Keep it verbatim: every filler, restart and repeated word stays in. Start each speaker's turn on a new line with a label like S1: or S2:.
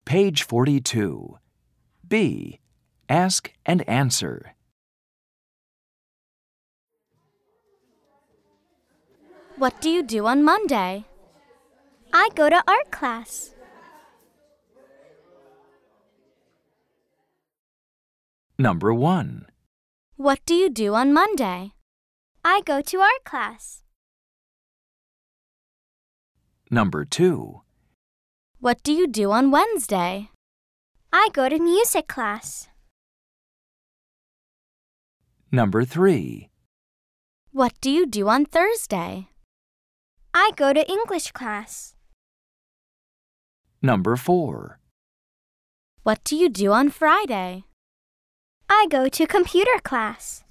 S1: Page forty-two. B. Ask and answer.
S2: What do you do on Monday?
S3: I go to art class.
S1: Number one.
S2: What do you do on Monday?
S3: I go to art class.
S1: Number two.
S2: What do you do on Wednesday?
S3: I go to music class.
S1: Number three.
S2: What do you do on Thursday?
S3: I go to English class.
S1: Number four.
S2: What do you do on Friday?
S3: I go to computer class.